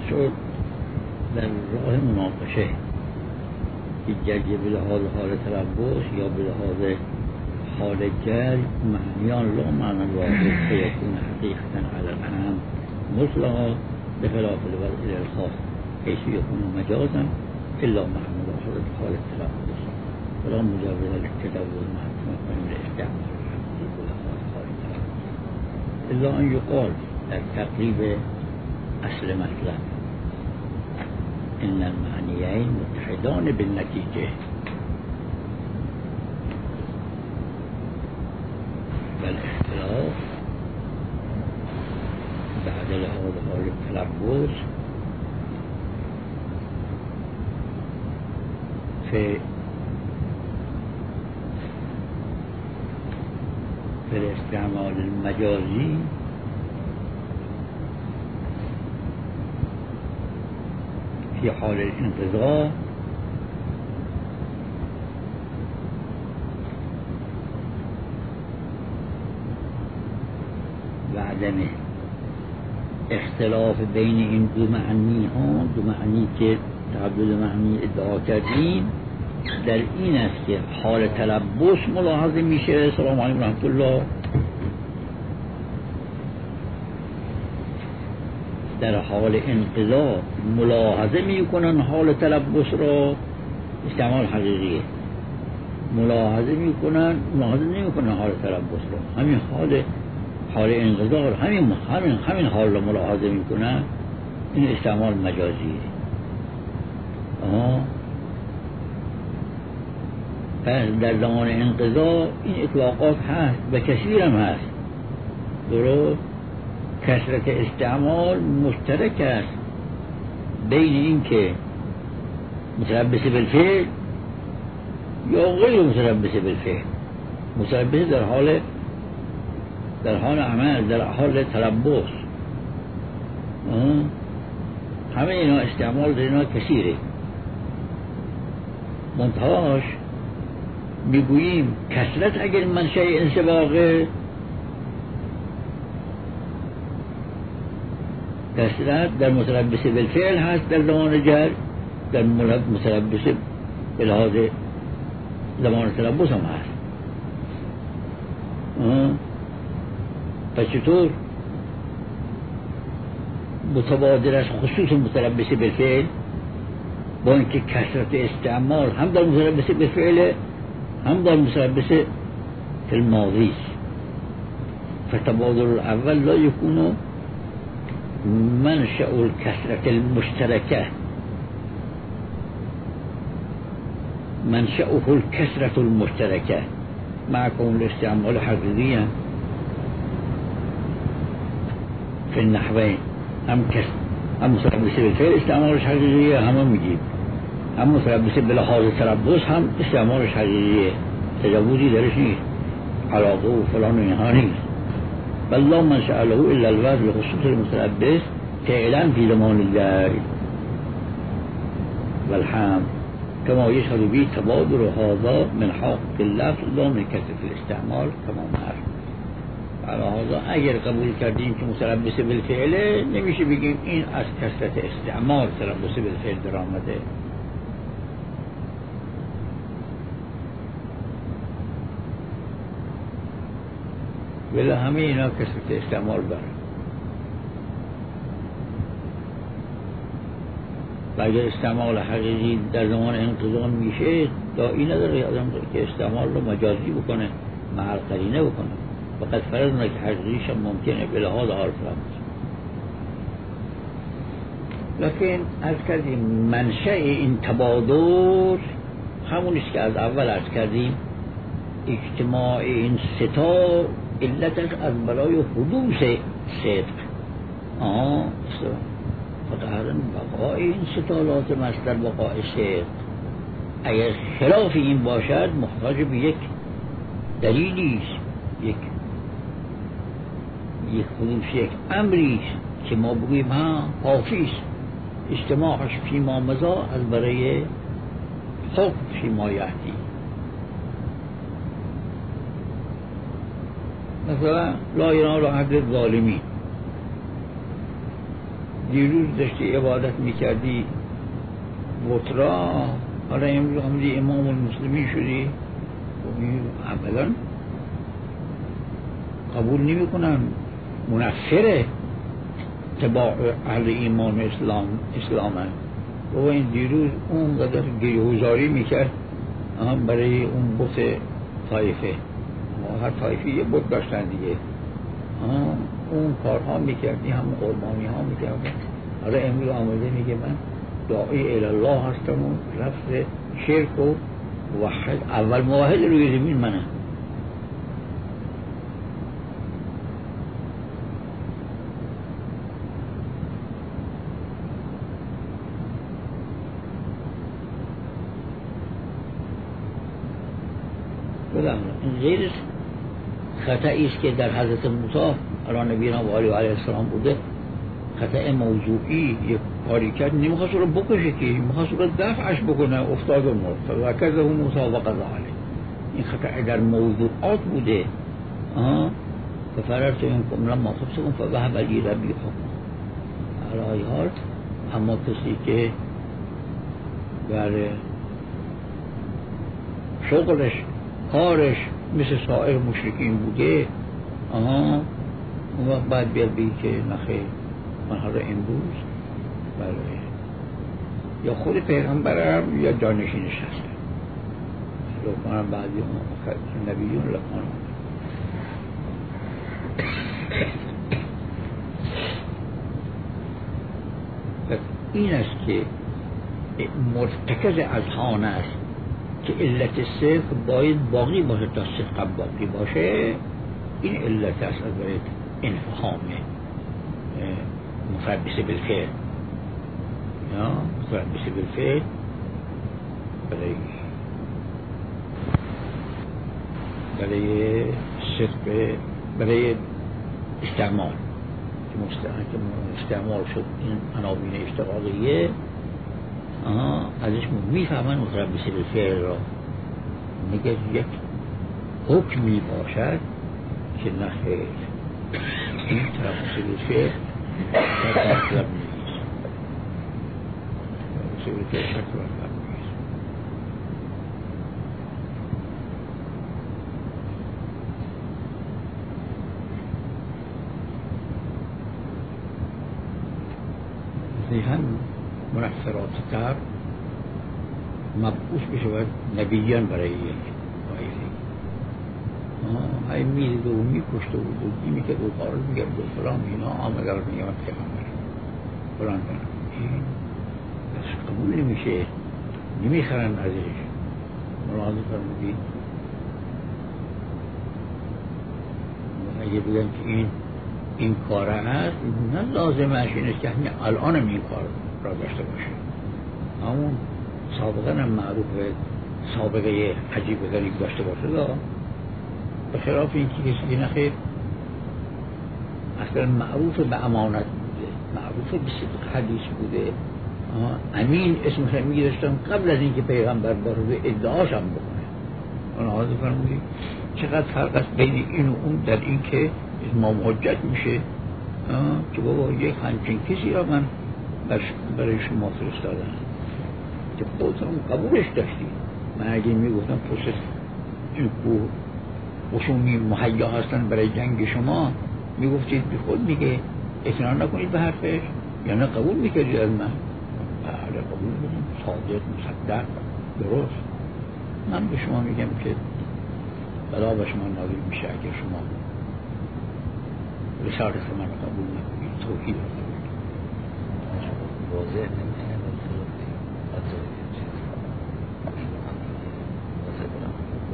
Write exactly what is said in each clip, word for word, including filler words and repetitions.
شد در راه مناقشه که جریه به لحاظ حال تلبس یا به لحاظ حال جر معنیان لا معنی واحد فیکون حقیقتا علی العام مطلقا بخلاف الوضع الخاص حيث يكون مجازا الا مع ملاحظه حال التلبس ولا مجرد التدور مع تمكن من الاستعمال الحقيقي بلحاظ حال التلبس الا ان يقال در تقریب اصل مطلب ان المعنیین متحدان بالنتیجه والاختلاف بعد لحاظ حال التلبس في في الاستعمال المجازي في حال الانقضاء وعدم اختلاف بین این دو معنی ها دو معنی که تعدد معنی ادعا کردیم در این است که حال تلبس ملاحظه میشه سلام علیکم رحمت الله در حال انقضا ملاحظه میکنن حال تلبس را استعمال حقیقیه ملاحظه میکنن ملاحظه نمیکنن حال تلبس را همین حال حال انقضا را همین همین همین حال را ملاحظه میکنن این استعمال مجازیه آها پس در زمان انقضا این اطلاقات هست و کثیر هم هست درست کثرت استعمال مشترک است بین این که متلبس بالفعل یا غیر متلبس بالفعل متلبس در حال در حال عمل در حال تلبس همه اینا استعمال در اینا کثیره منتهاش میگوییم کثرت اگر منشأ انسباقه کثرت در متلبس بالفعل هست در زمان جر در متلبس بلحاظ زمان تلبس هم هست پس چطور متبادر از خصوص متلبس بالفعل با اینکه کثرت استعمال هم در متلبس بالفعل هم در متلبس فی الماضی فتبادر الاول لا یکونو منشأ الكثرة المشتركة منشأه الكثرة المشتركة مع كون الاستعمال حقيقيا في النحوين هم كسر هم متلبس بالفعل استعمالش حقيقية هم میگیم هم متلبس بلحاظ تلبس هم استعمالش حقيقية تجاوزی درش نیست علاقه و فلان و اینها نیست بل لا منشأ له الا الوضع بخصوص المتلبس فعلا في زمان الليل والحام كما يشهد به تبادر هذا من حق اللفظ لا من كثرة الاستعمال كما معرف على هذا اگر قبول کردیم که متلبس بالفعل نمیشه بگیم این از کثرت استعمال تلبس بالفعل در آمده ولی همه اینا کثرت استعمال داره و اگر استعمال حقیقی در زمان انقضا میشه داعی نداره آدم که استعمال رو مجازی بکنه محل قرینه بکنه فقط فرض که حقیقیش هم ممکنه به لحاظ حال فرمز لیکن از کردیم منشأ این تبادر همونیست که از اول عرض کردیم اجتماع این ستا علتش از برای حدوث صدق آه فقط بقای این ستا لازم است در بقای صدق اگر خلاف این باشد محتاج به یک دلیلی است یک یک حدوث یک امری است که ما بگوییم ها کافی است اجتماعش فیما مضی از برای حکم فیما یأتی مثلا لا ینال عهد الظالمین دیروز داشتی عبادت میکردی بطرا، حالا امروز همونی امام المسلمین شدی، اولا قبول نمی کنن، منفره تباع اهل ایمان اسلام اسلامه. و این دیروز اون قدر گریه‌گذاری میکرد برای اون بت طایفه، هر طایفه یه بت داشتن دیگه، اون کارها میکردی، هم قربانی ها میکرد. حالا امروز آمده میگه من داعی الله هستم و لفظ شرک و موحد، اول موحد روی زمین منه. این غیر خطایی است که در حضرت موسی علی نبینا و علیه السلام بوده، خطأ موضوعی، یک کاری کرد نمیخواست رو بکشه که میخواست رو دفعش بکنه، افتاد و مرد و کذا و موسی و قضا علیه. این خطأ در موضوعات بوده. آها ففررت منکم لما خفتکم فذهب لی ربی حکما. علی حال اما کسی که برای شغلش کارش مثل سایر مشرکین بوده، آها اون وقت باید بیاد بگی که نخیر من حالا امروز برای یا خود پیغمبرم یا جانشینش هستم، لقمان بعدی اون نبیون لقمان. این است که مرتکز اذهان است که علت صدق باید باقی باشه تا صدق باقی باشه. این علت است از برای انفهام مفربسه بالفعل یا مفربسه بالفعل برای برای صدق برای استعمال که استعمال شد این عناوین اشتغالیه، ازش میفهمن متربص بالفعل را میگه یک حکمی باشد که نه خیر این متربص بالفعل شرط مطلب نیست، متربص بالفعل شرط مطلب نیست. ذهن منفرات تر مبعوث بشه باید نبیان برای یک آیلی های میدید و میکشت و بودی میکرد و قارد میگرد و فلان اینا آمده رو میامد که همه فلان کنم این بس قبول نمیشه، نمیخرن ازش. ملاحظه فرمودی اگه بگن که این این کاره هست، نه لازمه اش این است که همین الان هم این کار را داشته باشه. همون سابقا هم معروفه سابقه عجیب و غریب داشته باشه دا. به خلاف این که کسی نخیر اصلا معروف به امانت بوده، معروف به صدق حدیث بوده، امین اسمش هم میگذاشتن قبل از اینکه پیغمبر بارد ادعاش هم بکنه. اون حاضر فرمودی چقدر فرق است بین این و اون در این که امام حجت میشه که بابا یک همچین کسی را من برای شما فرستادم که خودتون قبولش داشتی. من اگه میگفتم پروسس این کوه خشومی مهیا هستن برای جنگ شما، میگفتید بی خود میگه اطلاع نکنید به حرفش یا نه قبول میکردید از من؟ بله قبول میکنم، صادق مصدق درست. من به شما میگم که بلا به شما نازل میشه اگر شما رسالت من قبول نکنید، توحید رو قبول نکنید. واضح نمیشه خلافی حتی چیز واضح برم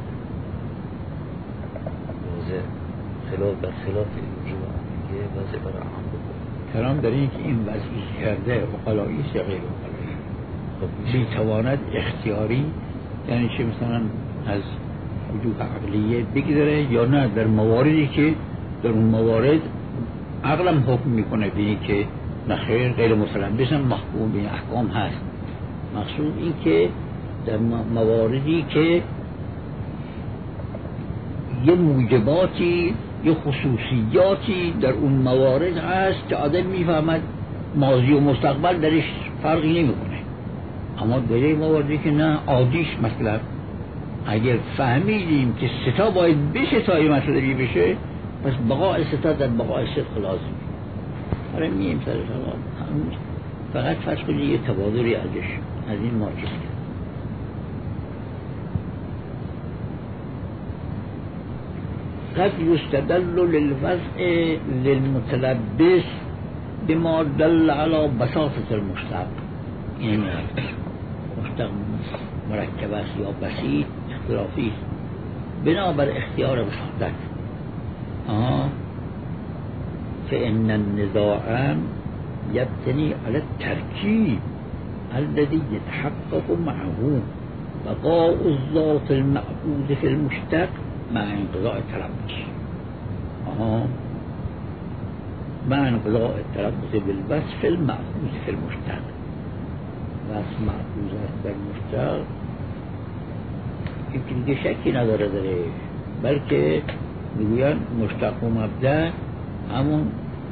واضح خلاف بر خلاف رجوع میگه واضح برم کلام در این که این وضعی کرده وقلایی است یا غیر وقلایی. خب میتواند اختیاری یعنی چه مثلا از وجود عقلیه بگذاره یا نه در مواردی که در اون موارد عقلم حکم میکنه به این که نخیر غیر متلبس هم محکوم به احکام هست. مقصود این که در مواردی که یه موجباتی یه خصوصیاتی در اون موارد هست که آدم میفهمد ماضی و مستقبل درش فرقی نمیکنه. اما دلیل ما وردی که نه عادیش مثلا اگر فهمیدیم که ستا باید بشه تا این مسئله بشه، پس بقای ستا در بقای صدق لازم. آره میم سر شما فقط فرض کنید یه تبادلی ازش از این ما چیز قد يستدل للوضع للمتلبس بما دل على بساطة المشتق. این مشتق مرکب است یا بسیط اختلافی است بنابر اختیار بساطت. آه فإن النزاع يبتني على التركيب الذي يتحقق معه بقاء الذات المأخوذ في المشتق مع انقضاء التلبس. آه مع انقضاء التلبس بالوصف المأخوذ في المشتق. وصف مأخوذ است در مشتق این دیگه شکی نداره داره، بلکه میگوین مشتق و مبدأ همون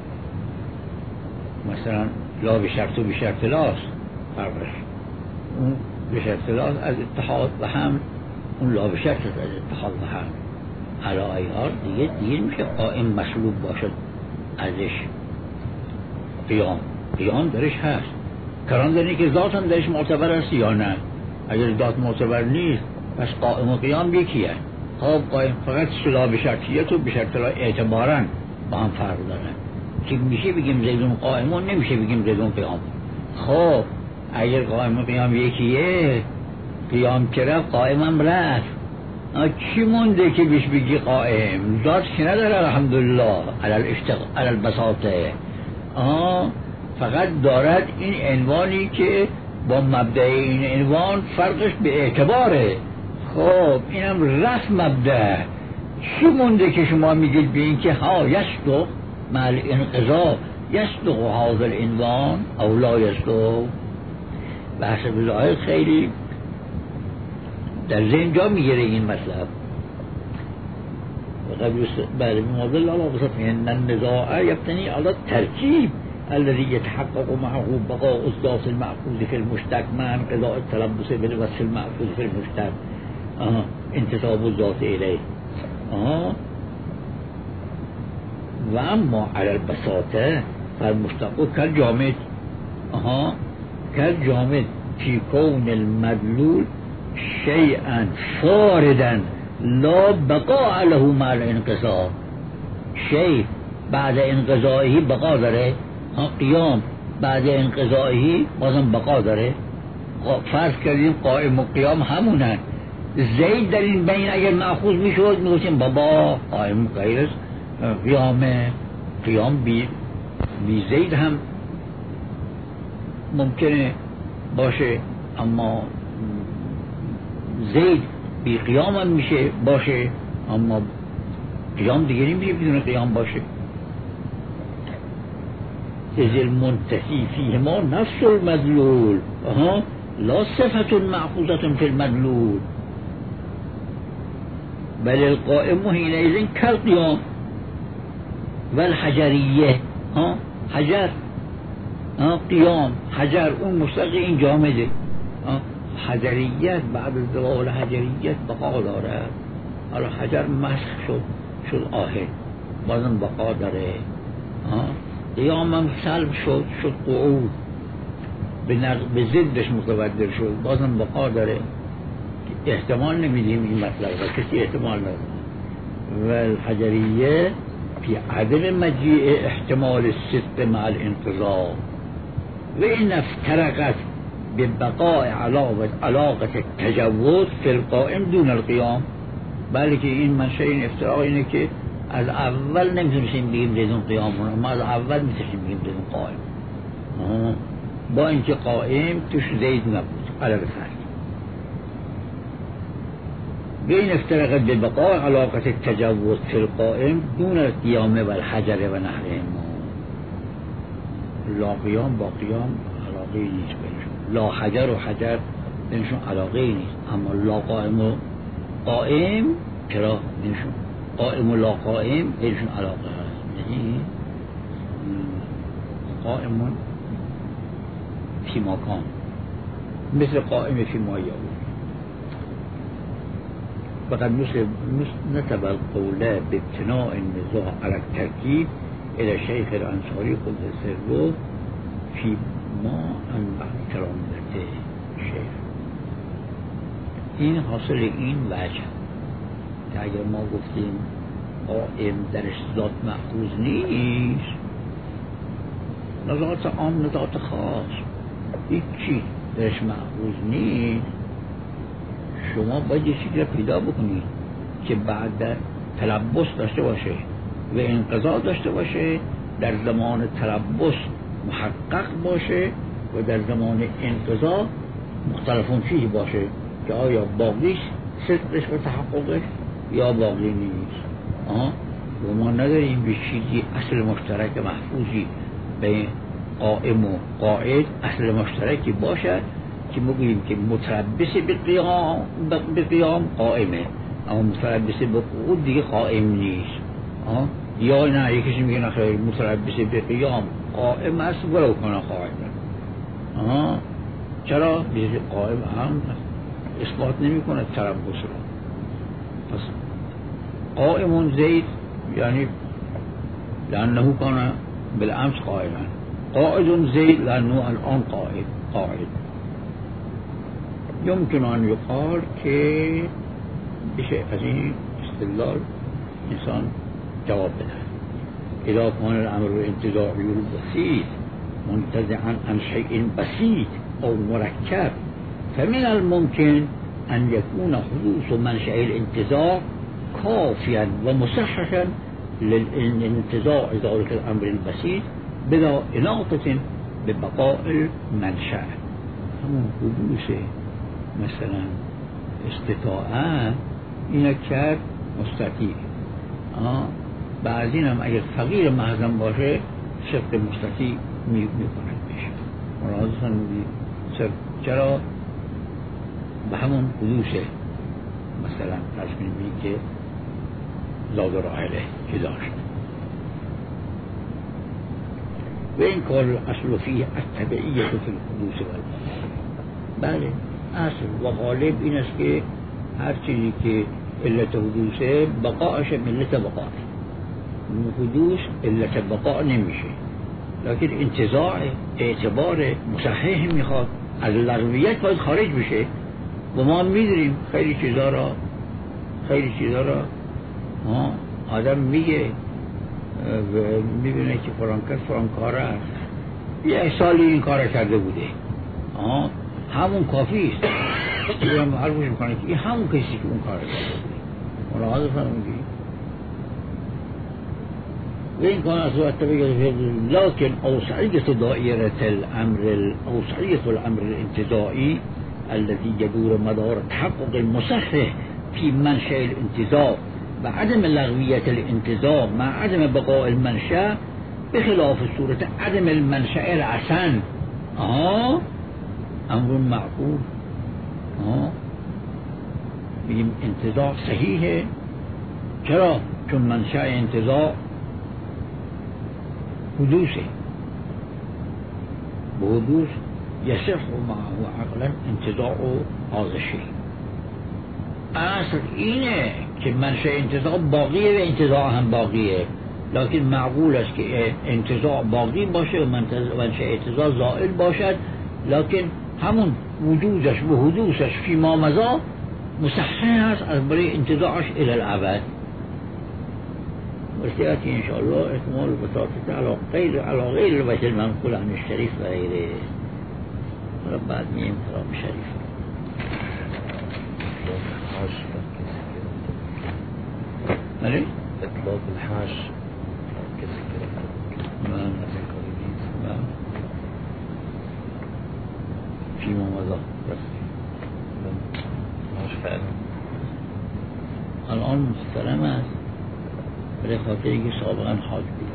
مثلا لا به شرط و به شرط لاست فرقش. اون به شرط لاست از اتحاد و هم، اون لا به شرط از اتحاد و هم. علا ایار دیگه دیگه میشه قائم مطلوب باشد ازش قیام. قیام درش هست، کران دارینی که ذات هم درش معتبر است یا نه. اگر ذات معتبر نیست پس قائم و قیام یکیه. خب قائم فقط لا به شرطیت و به شرط لا اعتباراً با هم فرق دارن که میشه بگیم زیدون قائمون، نمیشه بگیم زیدون قیام. خب اگر قائم و قیام یکیه، قیام که رفت قائم هم رفت، چی مونده که بیش بگی قائم؟ ذات که نداره الحمدلله علی البساطه. آه فقط دارد این عنوانی که با مبدأ این عنوان فرقش به اعتباره. خب اینم رفت مبدأ، چی مونده که شما میگید به این که ها یصدق مع الانقضاء یصدق هذا العنوان او لا یصدق؟ بحث بزاید خیلی در ذهن جا میگیره این مطلب. بله بموضوع الله بسط ان النزاع یبتنی على الترکیب الذي يتحقق معه بقاء الذات المأخوذ في المشتق مع انقضاء التلبس بالوصف المأخوذ في المشتق آه. انتساب الذات إليه. آه. وأما على البساطة فالمشتق كالجامد آه. كالجامد في كون المدلول شيئا فاردا لا بقاء له مع الانقضاء. شيء بعد انقضائه بقا داره، قیام بعد انقضائه بازم بقا داره. فرض کردیم قائم و قیام همونن. زید در این بین اگر مأخوذ میشد میگوشیم بابا قائم غیر قیامه، قیام بی, بی زید هم ممکنه باشه، اما زید بی قیام هم میشه باشه، اما قیام دیگه نمیشه بدون قیام باشه. از المنتهی فیهما نفس المدلول آها لا صفة معخوذة في المدلول بل القائم حينئذ كالقيام والحجرية. ها حجر ها قيام حجر اون مشتق این جامده. حجریت بعد از زوال حجریت بقا داره. حالا حجر مسخ شد شد آهن بازم بقا داره. ها قیام هم سلب شد شد قعود به, به ضدش متبدل شد بازم بقا داره. احتمال نمیدیم این مطلب را، کسی احتمال نداره. و الحجریه فی عدم مجیء احتمال الصدق مع الانقضاء و این افترقت ببقاء علاقه التجوز فی القائم دون القیام. بلکه این منشأ این افتراق اینه که از اول نمیتونستیم بگیم بدون قیام، ما از اول میتونستیم بگیم بدون قائم، با اینکه قائم توش زید نبود على الفرق. بين افترقت ببقاء علاقة التجوز في القائم دون القيام والحجر ونحوهما. لا قیام با قیام علاقه نیست بینشون، لا حجر و حجر بینشون علاقه نیست، اما لا قائم و قائم چرا بینشون قائم و لا قائم بینشون علاقه هست. یعنی قائمون فی مکان، مثل قائم فی ما یعود. فقد نسب القول بابتناء النزاع على التركيب الى الشيخ الانصاری قدس سره فی ما انبع کرامت شیخ. این حاصل این وجه که اگر ما گفتیم قائم درش ذات محفوظ نیست، ذات عام ذات خاص هیچی درش محفوظ نیست، شما باید یه چیزی را پیدا بکنید که بعد تلبس داشته باشه و انقضا داشته باشه، در زمان تلبس محقق باشه و در زمان انقضا مختلفون فیه باشه که آیا باقیش صدقش و تحققش یا باقی نیست. آه؟ و ما نداریم به چیزی اصل مشترک محفوظی به قائم و قائد اصل مشترکی باشد که ما بگیم که متربص به قیام به قیام قائمه، اما متربص به قعود دیگه قائم نیست. آه؟ یا نه یکیش میگه نخیر متربص به قیام قائم است ولو کنه قائمه. آها چرا؟ بیشه قائم هم اثبات نمی کنه تربص را. پس قائمون زید یعنی لانه کان بالامس قائما، قائد زید لانه الان قائد قائد. يمكن ان يقال که بشه از این استدلال انسان جواب بده. اذا كان الامر الانتزاعي البسيط منتزعا عن شيء بسيط او مركب فمن الممكن ان يكون حدوث منشأ الانتزاع كافيا ومصححا للانتزاع ذلك الامر البسيط بلا اناقة ببقاء المنشأ. همون حدوث مثلا استطاعه اینا کرد مستطیع، بعضین هم اگر فقیر محضم باشه شرط مستطیع می کنند بشه مرادستان میگی چرا به همون حدوثه مثلا تصمیم بی که زاد راحله که داشت و این کار اصل فیه الطبعیت فی الحدوث والبقاء. بله اصل و غالب این است که هر چیزی که علت حدوثه بقاعش علت بقاعه، حدوث علت بقاع نمیشه، لیکن انتزاع اعتبار مصحح میخواد، از لغویت باید خارج بشه و ما میدونیم خیلی چیزا را خیلی چیزا را آدم میگه و میبینه که فلان کس فلان کار است، یه سالی این کار کرده بوده، آه همون کافی است که معرفش میکنه که این همون کسی که اون کار کرده بوده. ملاحظه فرمودید؟ وإن كان أصبحت لكن أوسعية دائرة الأمر أوسعية الأمر الانتزاعي الذي يدور مدار تحقق المصحح في منشأ الانتزاع وعدم لغوية الانتزاع مع عدم بقاء المنشأ بخلاف صورة عدم المنشأ العسن آه أمر معقول. آه بگیم انتزاع صحیحه. چرا؟ چون منشأ انتزاع حدوثه، بحدوث يصح معه عقلا انتزاع هذا الشيء. اصل اینه که منشأ انتزاع باقیه و انتزاع هم باقیه، لكن معقول است که انتزاع باقی باشه و منشأ انتزاع زائل باشد، لكن همون وجودش و حدوثش فی ما مضی مصحح است از برای انتزاعش الى الابد. وسيأتي إن شاء الله إكمال البساطة على غير على غير الوجه المنقول عن الشريف وغيره. بعد ميم كلام الشريف. مالي؟ إطلاق الحاج كسكرة. ما ما فيما مضى بس. حاج فعلا. الآن مستلمة. برای خاطری که سابقا حاج بوده.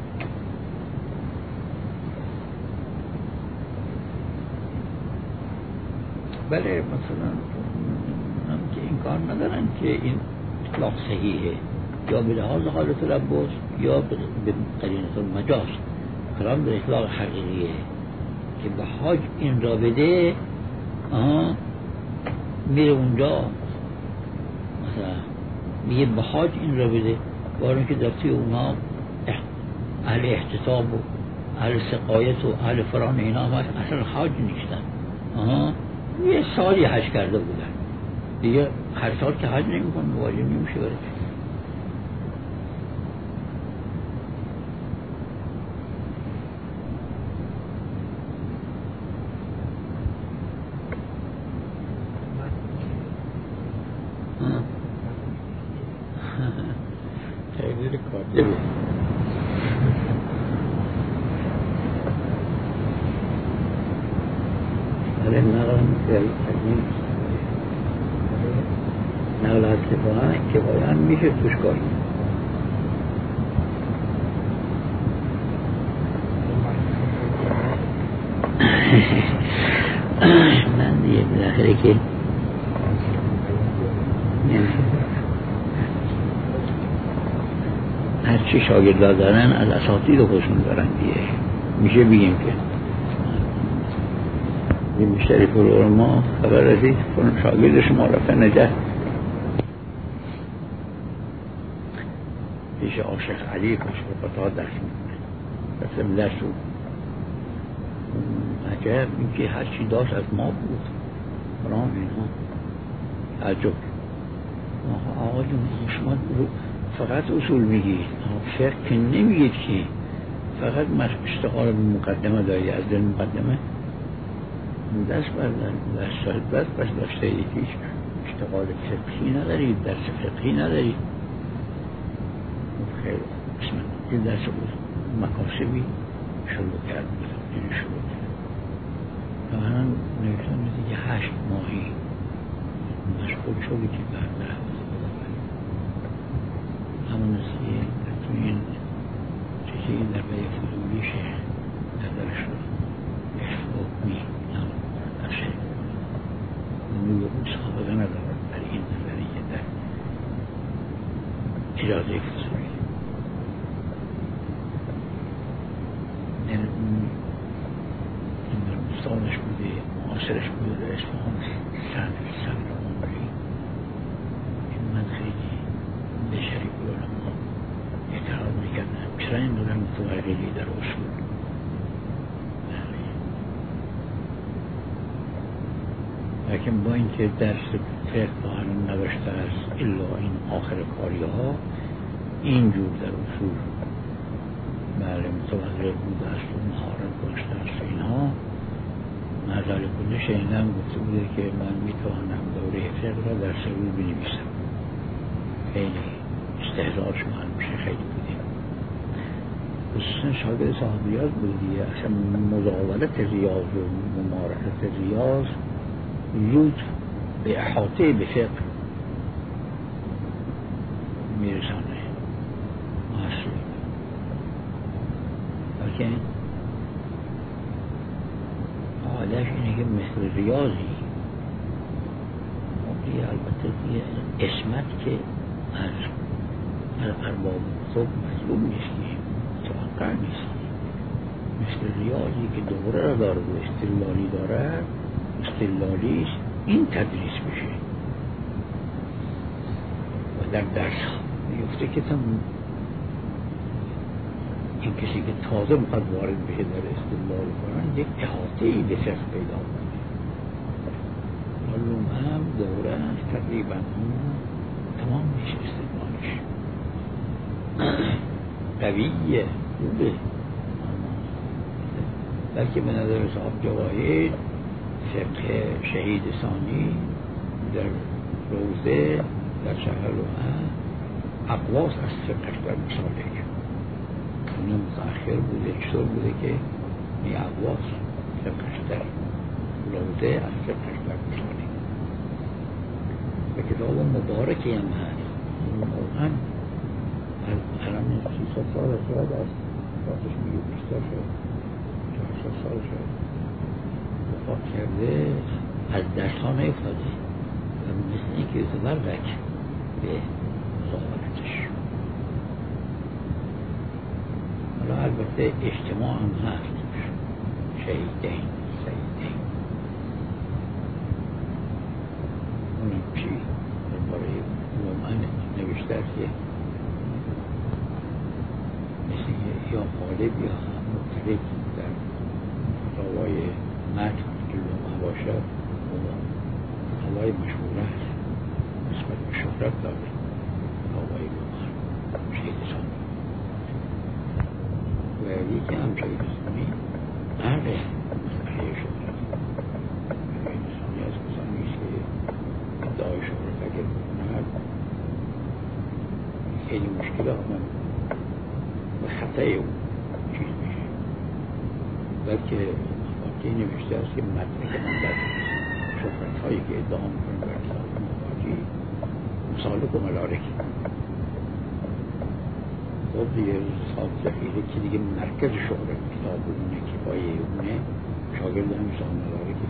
بله مثلا هم که این کار ندارن که این اطلاق صحیحه یا به لحاظ حال تلبس یا به قرینه المجاز، کلام به اطلاق حقیقیه. که به حاج این را بده، آها میره اونجا مثلا میگه به حاج این را بده، بارون که دفتی اونا اهل احتساب و اهل سقایت و اهل فران اینا هم اصلا حاج نیستن. آها یه سالی حج کرده بودن دیگه، هر سال که حج نمی کنه واجب نمیشه برش. خیلی کارده بود. برای نقل نقل از که باید میشه توش کاری. من دیگه بالاخره که هرچی شاگردها دارن از اساتید خودشون دارن دیگه، میشه بگیم که این مشتری پرور ما خبر رسید شاگرد شما رفته نجات پیش عاشق علی کشف قطعا درس میکنه، رفتم درس رو عجب این که هرچی داشت از ما بود برام اینها عجب. آقا جون شما فقط اصول میگید، فقه که نمیگید که فقط اشتغال مقدمه داری، از در مقدمه دست بردن دست دست بس داشته اید، هیچ اشتغال فقهی ندارید، درس فقهی ندارید. خیلی بسم الله این درس بود مکاسبی شروع کرد این شروع کرد و من نوشتم دیگه هشت ماهی مشغول شدی که برده همون نسیه تو این چیزی این در بای فضولیشه نظرش رو حکمی در شکل نوی سابقه ندارد در این نظریه در اجازه فضولی. این در مستانش بوده، معاصرش بوده، در اصفهان سند سند عمری. این من خیلی به شریف العلماء اعتراض میکردم چرا این دارم متورقی در اصول. لیکن با اینکه درس فقه دارن نوشته است الا این آخر کاری ها اینجور در اصول بله متوقع بوده است و مهارت داشته است اینها. نظر کنه شنیدم گفته بوده که من میتوانم دوره فقه را در سه روز بنویسم. خیلی استحضارش معلوم میشه خیلی بودیم، خصوصا شاگرد صاحب ریاض بود دیگه، اصلا مزاولت ریاض و ممارست ریاض زود به احاطه به فقه میرسانه اصلی. لیکن عادش اینه که مثل ریاضی دیگه البته دیگه اسمت که از از ارباب خود مطلوب نیستی، متوقع نیستی. مثل ریاضی که دوره را داره و استدلالی داره، استدلالیش این تدریس میشه و در درس میفته که تم این کسی که تازه میخواد وارد بشه در استدلال کنن یک احاطه‌ای به فقه پیدا کنه. معلوم هم دوره است تقریبا تمام میشه استدلالش قویه خوبه. بلکه به نظر صاحب جواهر فقه شهید ثانی در روزه در شهر روحه اقواس از فقهش در مصالح اون متأخر بوده چطور بوده که این اقواس فقهش در روزه از فقهش در مصالح و کتاب مبارکی هم هست. واقعا الان سی سال شاید از وقتش میگه بیشتر شد چهار سال شد وفات کرده، از درس ها نیفتاده و مثل این که یتبرک به مزاولتش. حالا البته اجتماع هم هست شهیدین سیدین. اونم چی درباره مومن نوشته است که مثل یا غالب یا مطلق در فتاوای متن که لومه باشد فتاوای مشهوره است نسبت به شهرت داره. فتاوای لومه شهید ثانی و یکی هم شهید ثانی قرق مسئله شهرت. شهید ثانی از کسانی است که ادعای شهرت اگر بکند خیلی مشکل آمد و خطای اون چیز میشه. بلکه مواقعی نوشته است که متنی که من در شهرت هایی که ادعا میکنم در کتاب مواقعی مسالک و ملارک خب دیگه صاحب ذخیره که دیگه مرکز شهرت کتاب اونه که پایه اونه شاگرد هم صاحب ملارکه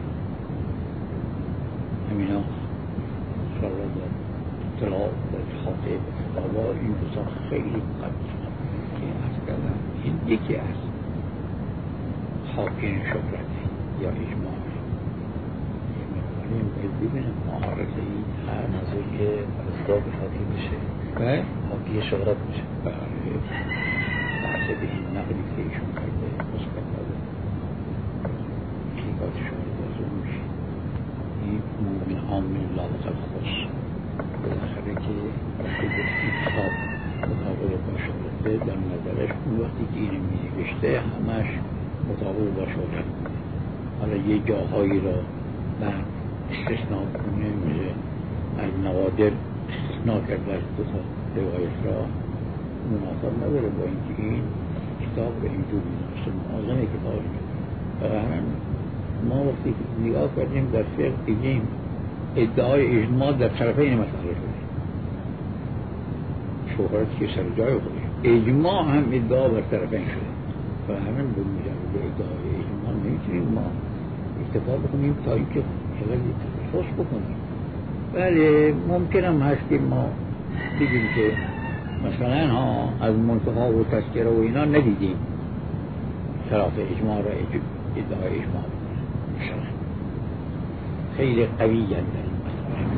همینا شاگرد در اطلاع در خاطب خطابا این بسا خیلی قد که از کردن این یکی از حاکین شهرت یا اجماع یه مقالی باید ببینم مهارت این هر منظور که مصداق حاکی میشه و حاکی شهرت میشه. بله بحث به این نقلی که ایشون کرده مثبت داده حقیقات شهرت از اون میشه. این مومن عامل لابقل خوش بالاخره که وقتی گفتی کتاب مطابق با شهرته در نظرش اون وقتی که اینو می نوشته همش مطابق با شهرت بوده. حالا یه جاهایی را من استثناء کنه میشه از نوادر استثناء کرده از دو تا روایت را مناسب نداره با اینکه این کتاب را اینجور میدونست معاظم کتاب میدونه. ما وقتی نگاه کردیم در فقه دیدیم ادعای اجماع در طرفین مسئله شده. شهرت که سر جای خودش اجماع هم ادعا بر طرفین شده و همین به مجرد ادعای اجماع نمیتونیم ما اکتفا بکنیم تا اینکه خیلی تخصص بکنیم. ولی ممکن هم هست که ما بگیم که مثلا ها از منتها و تذکره و اینا ندیدیم خلاف اجماع را ادعای اجماع بکنیم. خیلی قوی در این مسئله